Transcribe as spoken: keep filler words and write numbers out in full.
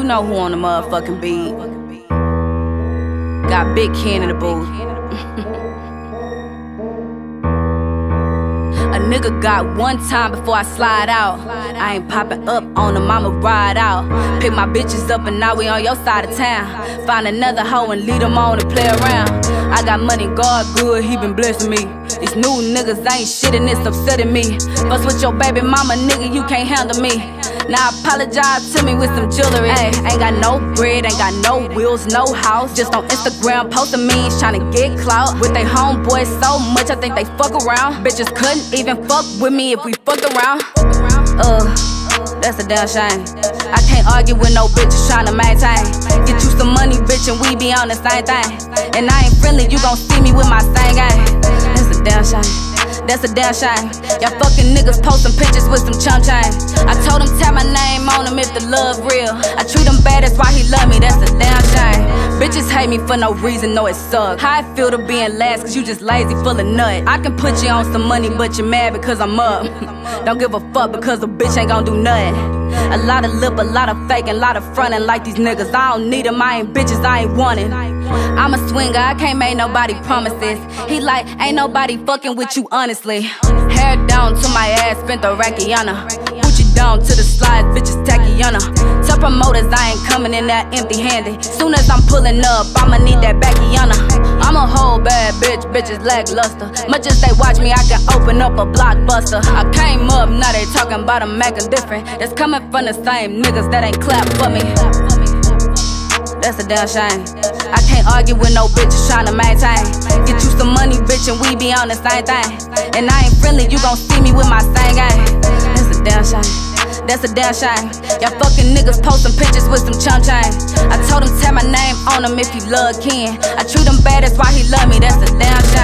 know who on the motherfucking beat. Got Big Ken in the booth. A nigga got one time before I slide out. I ain't popping up on them, I'ma ride out. Pick my bitches up and now we on your side of town. Find another hoe and lead them on to play around. I got money, God good, he been blessing me. These new niggas ain't shit and it's upsetting me. Fuss with your baby mama, nigga, you can't handle me. Now apologize to me with some jewelry. Ay, ain't got no bread, ain't got no wheels, no house. Just on Instagram posting memes, tryna get clout. With they homeboys so much, I think they fuck around. Bitches couldn't even fuck with me if we fucked around. Uh, that's a damn shame. I can't argue with no bitches tryna maintain. Get you some money, bitch, and we be on the same thing. And I ain't friendly, you gon' see me with my same gang. That's a damn shame. That's a damn shame. Y'all fucking niggas posting pictures with some chump change. I told him tap my name on him if the love real. I treat him bad, that's why he love me, that's a damn shame. Bitches hate me for no reason, no it sucks. How I feel to being last, cause you just lazy, full of nut. I can put you on some money, but you're mad because I'm up. Don't give a fuck because a bitch ain't gon' do nothing. A lot of lip, a lot of fake, and a lot of frontin' like these niggas. I don't need them, I ain't bitches, I ain't wantin'. I'm a swinger, I can't make nobody promises. He like, ain't nobody fucking with you honestly. Hair down to my ass, spent the rackiana. Gucci down to the slides, bitches tackyana. Tell promoters I ain't coming in that empty-handed. Soon as I'm pulling up, I'ma need that backyana. I'm a whole bad bitch, bitches lackluster. Much as they watch me, I can open up a blockbuster. I came up, now they talking about I'm acting different. That's coming from the same niggas that ain't clap for me. That's a damn shame. I can't argue with no bitches tryna maintain. Get you some money, bitch, and we be on the same thing. And I ain't friendly, you gon' see me with my same gang. That's a damn shame. That's a damn shame. Y'all fucking niggas posting pictures with some chump change. I told him tap my name on him if he love Ken. I treat him bad, that's why he love me, that's a damn shame.